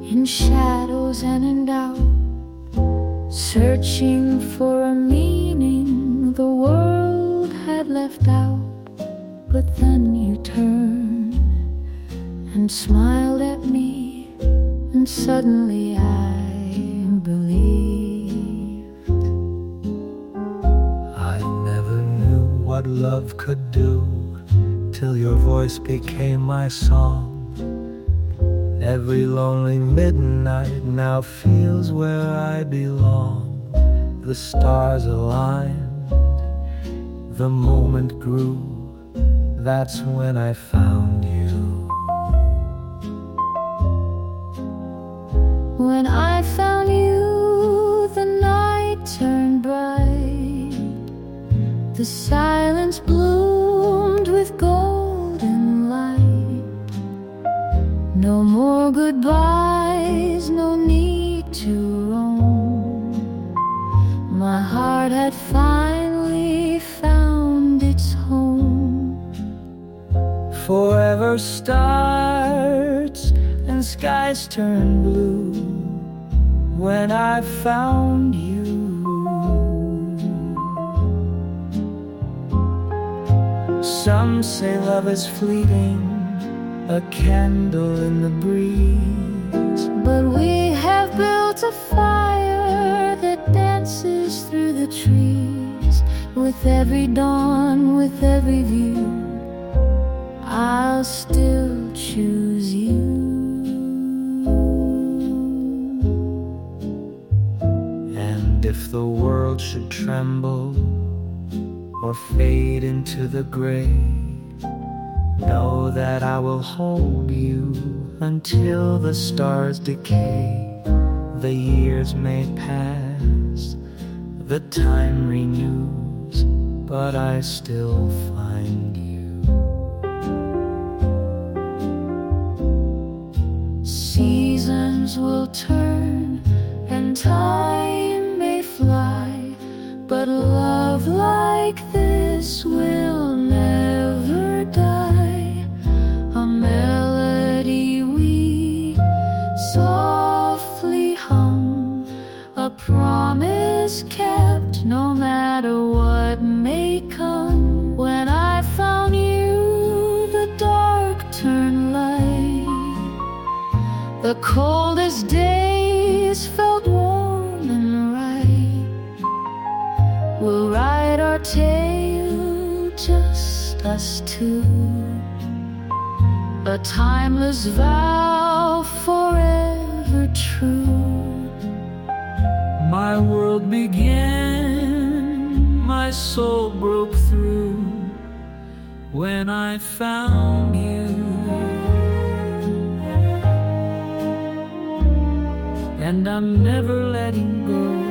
in shadows and in doubt, searching for a meaning the world had left out. But then you turned and smiled at me, and suddenly I believed. I never knew what love could do till your voice became my song. Every lonely midnight now feels where I belong. The stars aligned, the moment grew, that's when I found you. When I found you, the night turned bright, the silence bloomed with golden light. No more goodbyes, no need to roam. My heart had finally found its home. Forever starts and skies turn blue when I found you. Some say love is fleeting, a candle in the breeze, but we have built a fire that dances through the trees. With every dawn, with every view, I'll still choose you. And if the world should tremble or fade into the grave, know that I will hold you until the stars decay. The years may pass, the time renews, but I still find you. Seasons will turn and time may fly, but love like this will never die. A melody we softly hum, a promise kept no matter what may come. When I found you, the dark turned light. The coldest days felt warm and right. We'll write our tale, just us two, a timeless vow forever true. My world began, my soul broke through when I found you. And I'm never letting go.